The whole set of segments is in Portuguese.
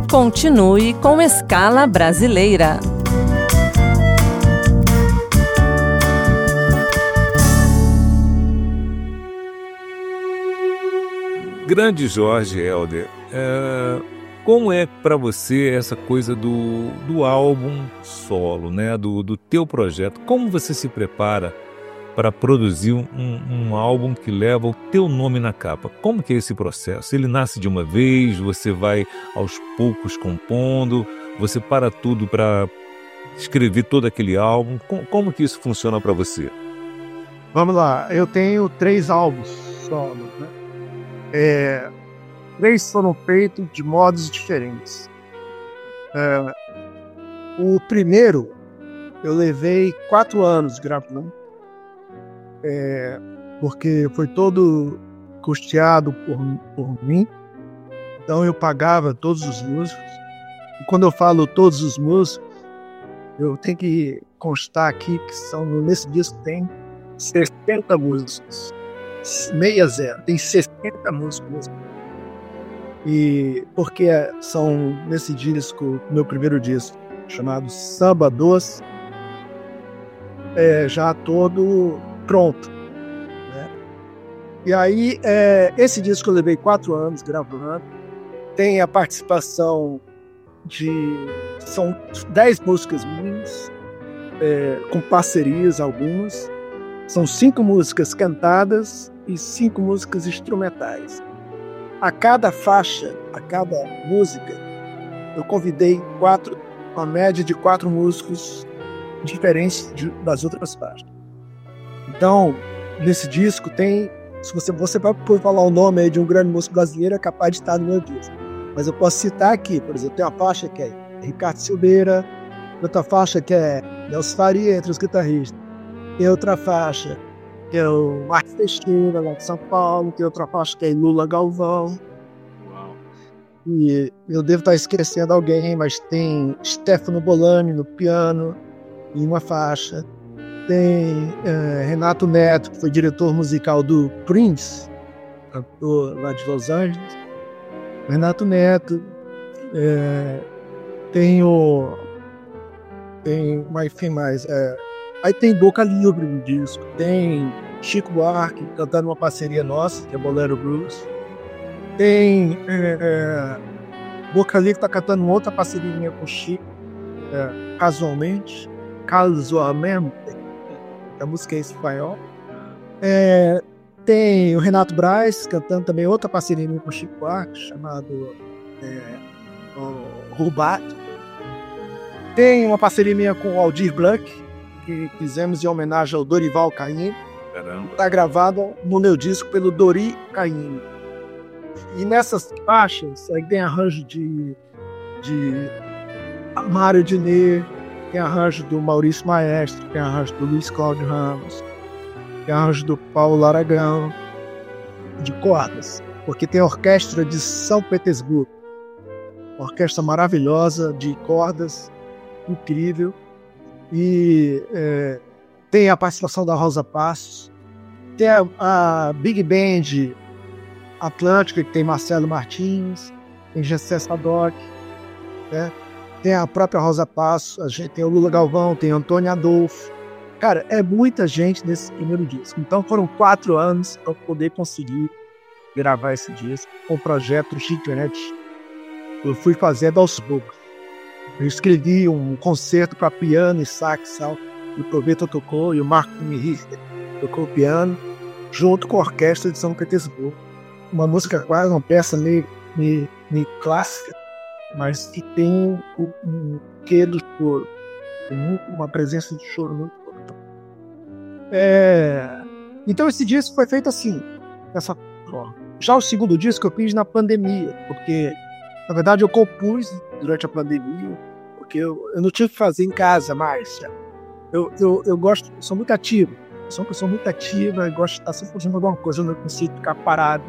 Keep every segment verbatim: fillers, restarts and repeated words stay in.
Continue com Escala Brasileira. Grande Jorge Helder, é, como é para você essa coisa do, do álbum solo, né? do, do teu projeto? Como você se prepara para produzir um, um álbum que leva o teu nome na capa? Como que é esse processo? Ele nasce de uma vez, você vai aos poucos compondo, você para tudo para escrever todo aquele álbum? Como, como que isso funciona para você? Vamos lá, eu tenho três álbuns solos, né? É, três foram feitos de modos diferentes. É, o primeiro eu levei quatro anos gravando, é, porque foi todo custeado por, por mim, então eu pagava todos os músicos. E quando eu falo todos os músicos, eu tenho que constar aqui que são, nesse disco tem sessenta músicos. Meia zero, tem sessenta músicos. E porque são nesse disco, meu primeiro disco, chamado Samba Doce, é, já todo pronto, né? E aí, é, esse disco eu levei quatro anos gravando. Tem a participação de... São dez músicas minhas, é, com parcerias algumas. São cinco músicas cantadas e cinco músicas instrumentais. A cada faixa, a cada música, eu convidei quatro, uma média de quatro músicos diferentes de, das outras faixas. Então, nesse disco tem... Se você, você vai falar o nome aí de um grande músico brasileiro, é capaz de estar no meu disco. Mas eu posso citar aqui, por exemplo, tem uma faixa que é Ricardo Silveira, outra faixa que é Nelson Faria, entre os guitarristas. Tem outra faixa que é o Marcos Teixeira, lá de São Paulo. Tem outra faixa que é Lula Galvão. Uau. E eu devo estar esquecendo alguém, mas tem Stefano Bolani no piano, em uma faixa. Tem é, Renato Neto, que foi diretor musical do Prince, cantor lá de Los Angeles. Renato Neto. É, tem o... Tem... Mas quem mais? É, aí tem Boca Livre no disco. Tem Chico Buarque cantando uma parceria nossa, que é Bolero Blues. Tem é, é, Boca Livre tá cantando uma outra parceria minha com o Chico, é, casualmente. Casualmente. A música é em espanhol. É, tem o Renato Braz cantando também outra parceria minha com o Chico Buarque, chamado é, Rubato. Tem uma parceria minha com o Aldir Blanc, que fizemos em homenagem ao Dorival Caymmi. Está gravada no meu disco pelo Dori Caymmi. E nessas faixas aí tem arranjo de, de Mário Diner, tem arranjo do Maurício Maestro, tem arranjo do Luiz Cláudio Ramos, tem arranjo do Paulo Aragão, de cordas, porque tem a orquestra de São Petersburgo, uma orquestra maravilhosa de cordas, incrível. E é, tem a participação da Rosa Passos, tem a, a Big Band Atlântica, que tem Marcelo Martins, tem Gessé Sadoc, né? Tem a própria Rosa Passos, a gente tem o Lula Galvão, tem Antônio Adolfo. Cara, é muita gente nesse primeiro disco. Então foram quatro anos para poder conseguir gravar esse disco com o projeto Gigante. Eu fui fazendo aos poucos. Eu escrevi um concerto para piano e sax, o Proveta tocou e o Marco Mihir tocou o piano, junto com a orquestra de São Petersburgo. Uma música quase, uma peça meio, meio, meio clássica, mas que tem um, um quê do choro, tem uma presença de choro muito forte. É... Então esse disco foi feito assim, dessa forma. Já o segundo disco eu fiz na pandemia, porque na verdade eu compus durante a pandemia, porque eu, eu não tive que fazer em casa mais. Eu, eu, eu gosto, eu sou muito ativo, eu sou uma pessoa muito ativa, eu gosto de estar sempre fazendo alguma coisa, eu não consigo ficar parado.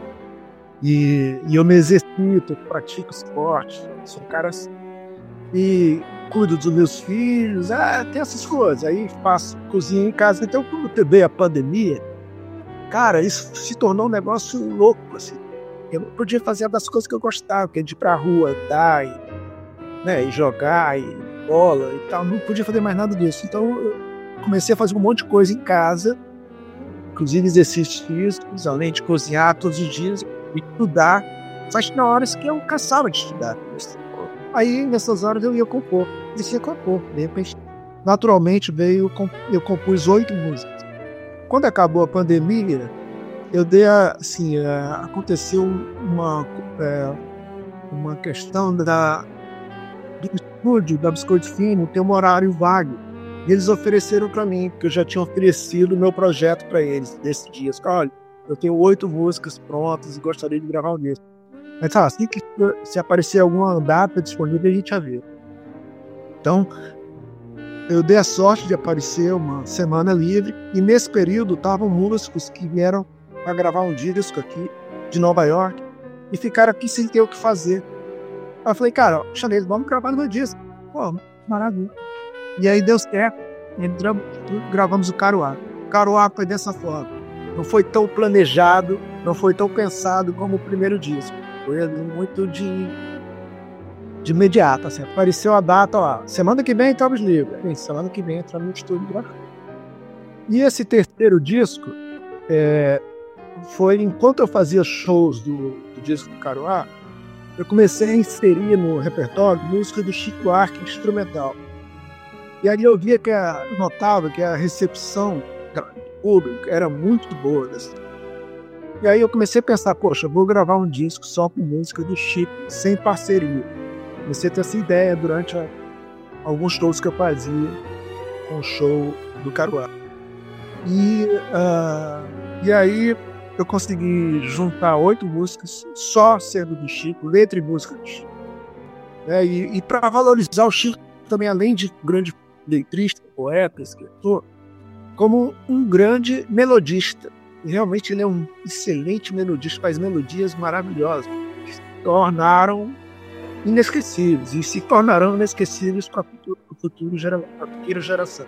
E, e eu me exercito, eu pratico esporte, sou um cara assim. E cuido dos meus filhos, ah, tem essas coisas. Aí faço cozinha em casa. Então, quando veio a pandemia, cara, isso se tornou um negócio louco, assim. eu não podia fazer das coisas que eu gostava, que é de ir pra rua, andar, e, né, e jogar, e bola e tal. Não podia fazer mais nada disso. Então eu comecei a fazer um monte de coisa em casa, inclusive exercícios físicos, além de cozinhar todos os dias e estudar. Mas tinha horas que eu cansava de estudar. Aí nessas horas eu ia compor, comecei a compor. De repente, naturalmente veio, eu compus oito músicas. Quando acabou a pandemia, eu dei a, assim, a, aconteceu uma, é, uma questão da, do estúdio da Biscoito Fino ter um horário vago. E eles ofereceram para mim, porque eu já tinha oferecido o meu projeto para eles desse dia. Olha, eu tenho oito músicas prontas e gostaria de gravar um disco. Mas tá, assim que se aparecer alguma data disponível, a gente já vê. Então, eu dei a sorte de aparecer uma semana livre, e nesse período estavam músicos que vieram para gravar um disco aqui de Nova York e ficaram aqui sem ter o que fazer. Aí eu falei, cara, chamei eles, vamos gravar no meu disco. Pô, maravilha. E aí deu certo, entramos, gravamos o Caruá. O Caruá foi dessa forma. Não foi tão planejado, não foi tão pensado como o primeiro disco. Foi muito de, de imediato. Assim. Apareceu a data, ó, semana que vem estamos livres. Semana que vem entramos no estúdio gravando. E esse terceiro disco, é, foi enquanto eu fazia shows do, do disco do Caruá, eu comecei a inserir no repertório música do Chico Buarque instrumental. E aí eu via que a, eu notava que a recepção do público era muito boa. Assim. E aí eu comecei a pensar, poxa, eu vou gravar um disco só com música do Chico, sem parceria. Comecei a ter essa ideia durante a, alguns shows que eu fazia com o show do Caruá. E, uh, e aí eu consegui juntar oito músicas, só sendo do Chico, letra e música do Chico. É, e e para valorizar o Chico também, além de grande letrista, poeta, escritor, como um grande melodista. E realmente ele é um excelente melodista, faz melodias maravilhosas, que se tornaram inesquecíveis e se tornarão inesquecíveis para a futura, futuro gera, futura geração.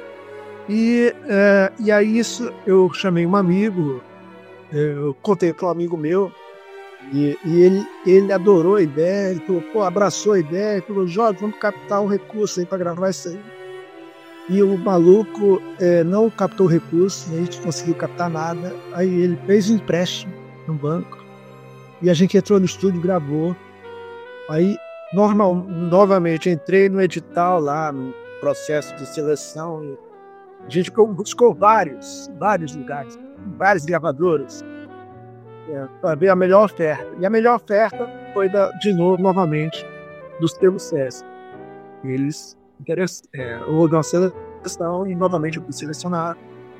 E, é, e aí isso eu chamei um amigo, eu contei para um amigo meu, e, e ele, ele adorou a ideia, ele falou, pô, abraçou a ideia, ele falou, Jorge, vamos captar um recurso aí para gravar isso aí. E o maluco é, não captou o recurso, a gente não conseguiu captar nada. Aí ele fez um empréstimo no banco e a gente entrou no estúdio e gravou. Aí, normal, novamente, entrei no edital lá, no processo de seleção. E a gente buscou vários, vários lugares, várias gravadoras, é, para ver a melhor oferta. E a melhor oferta foi, da, de novo, novamente, dos selos Sesc. Eles É, houve uma seleção e novamente eu fui selecionar,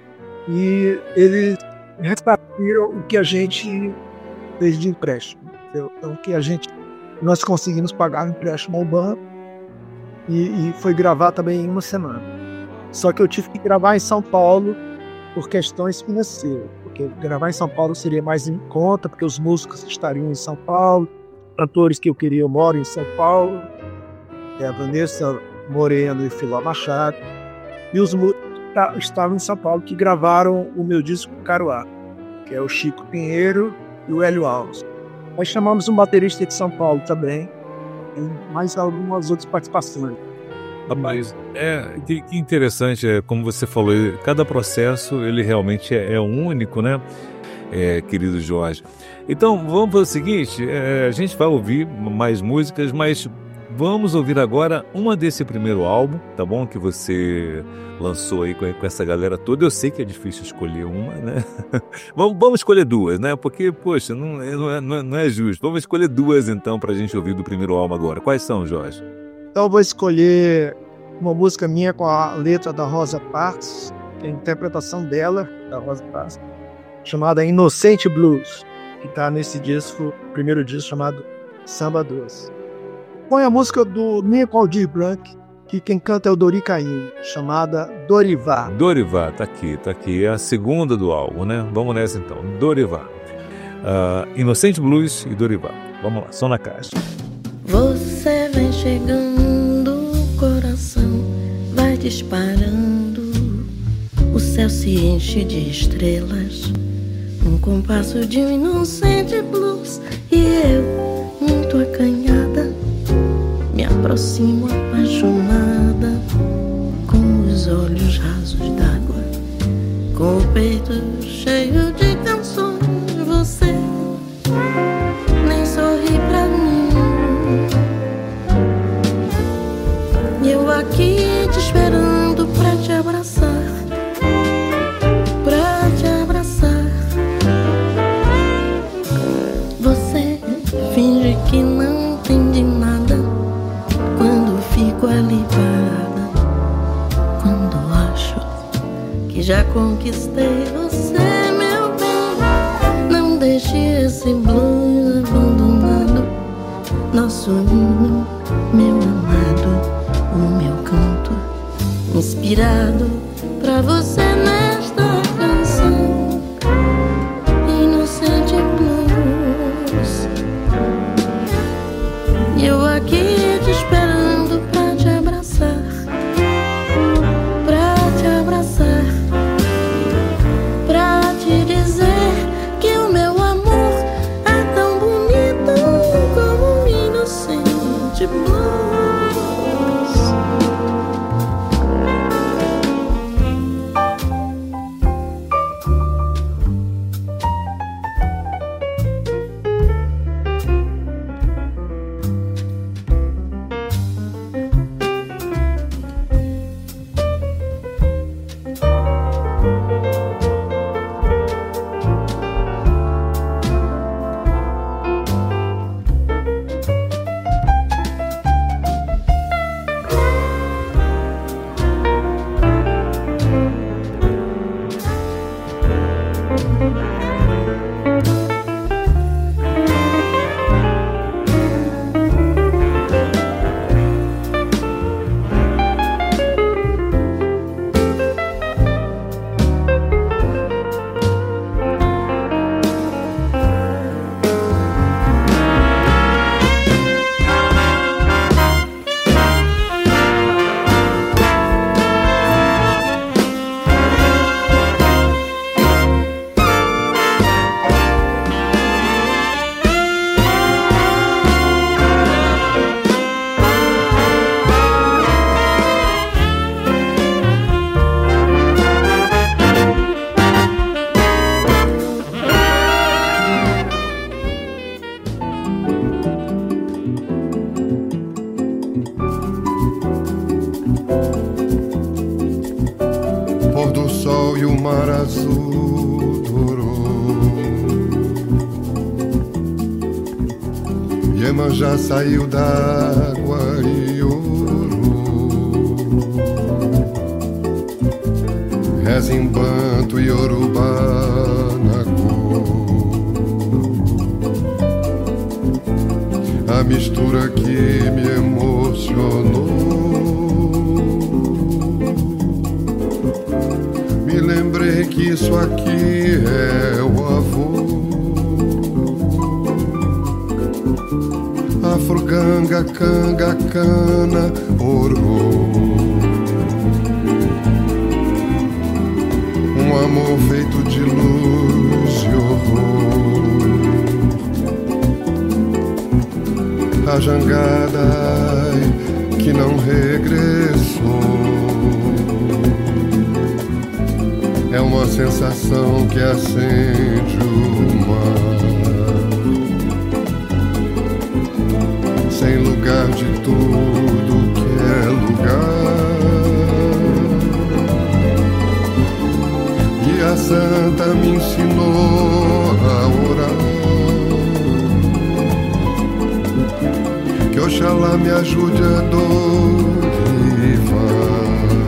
e eles ressarciram o que a gente fez de empréstimo. Entendeu? Então, o que a gente, nós conseguimos pagar o empréstimo ao banco, e, e foi gravar também em uma semana. Só que eu tive que gravar em São Paulo por questões financeiras, porque gravar em São Paulo seria mais em conta, porque os músicos estariam em São Paulo, cantores que eu queria moram em São Paulo, é a Vanessa Moreno e Filó Machado, e os músicos estavam em São Paulo, que gravaram o meu disco Caruá, que é o Chico Pinheiro e o Hélio Alves. Nós chamamos um baterista de São Paulo também, e mais algumas outras participações. Rapaz, é, que, que interessante, é, como você falou, cada processo ele realmente é, é único, né, é, querido Jorge? Então, vamos para o seguinte, é, a gente vai ouvir mais músicas, mas vamos ouvir agora uma desse primeiro álbum, tá bom? Que você lançou aí com, com essa galera toda. Eu sei que é difícil escolher uma, né? vamos, vamos escolher duas, né? Porque, poxa, não é, não, é, não é justo. Vamos escolher duas, então, pra gente ouvir do primeiro álbum agora. Quais são, Jorge? Então eu vou escolher uma música minha com a letra da Rosa Parks, que é a interpretação dela, da Rosa Parks, chamada Inocente Blues, que tá nesse disco, primeiro disco, chamado Samba Doce. Põe a música do Nico Aldir Blanc, que quem canta é o Dori Caymmi, chamada Dorivá. Dorivá, tá aqui, tá aqui. É a segunda do álbum, né? Vamos nessa então. Dorivá. Uh, Inocente Blues e Dorivá. Vamos lá, som na caixa. Você vem chegando, o coração vai disparando, o céu se enche de estrelas, um compasso de um inocente blues. E eu, muito acanhada, me aproximo apaixonada, com os olhos rasos d'água, com o peito cheio de canções. Você nem sorri pra mim, e eu aqui te esperando pra te abraçar, pra te abraçar. Você finge que não entende nada quando fico ali parada, quando acho que já conquistei você, meu bem. Não deixe esse blues abandonado, nosso hino, meu amado, o meu canto inspirado pra você nesta canção, inocente blues. E eu aqui te esperando pra te abraçar, pra te abraçar, pra te dizer que o meu amor é tão bonito como um inocente blues. Já saiu d'água e ouro, Rezimbanto e Yorubá na cor, a mistura que me emocionou. Me lembrei que isso aqui é o avô, afroganga, canga, cana, ouro. Um amor feito de luz e horror. A jangada ai, que não regressou. É uma sensação que acende o mar, sem lugar de tudo que é lugar. E a santa me ensinou a orar, que Oxalá me ajude a dorivar.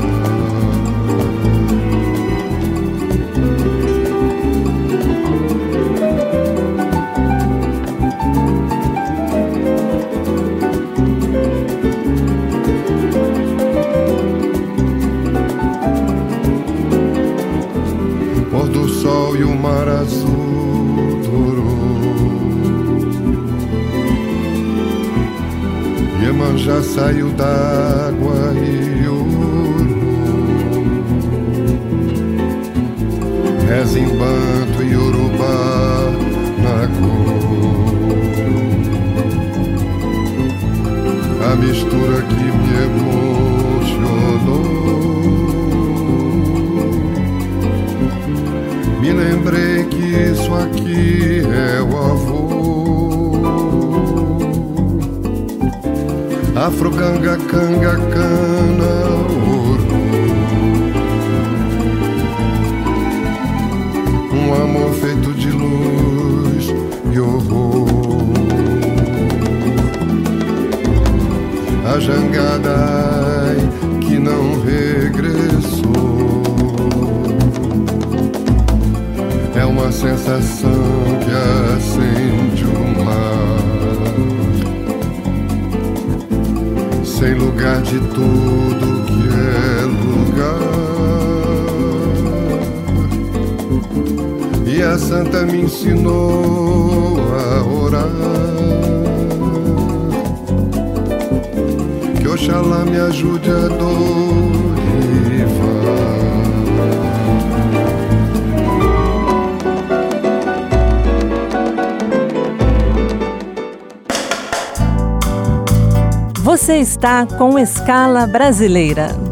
E o mar azul dourou, Iemanjá saiu d'água e ouro, reza em banto e urubá na cor. A mistura que me emocionou. Me lembrei que isso aqui é o avô. Afro, ganga, canga, cana, ouro. Um amor feito de luz e horror. A jangada, ai, que não regressou. É uma sensação que acende o mar, sem lugar de tudo que é lugar. E a santa me ensinou a orar, que Oxalá me ajude a dorivar. Você está com Escala Brasileira.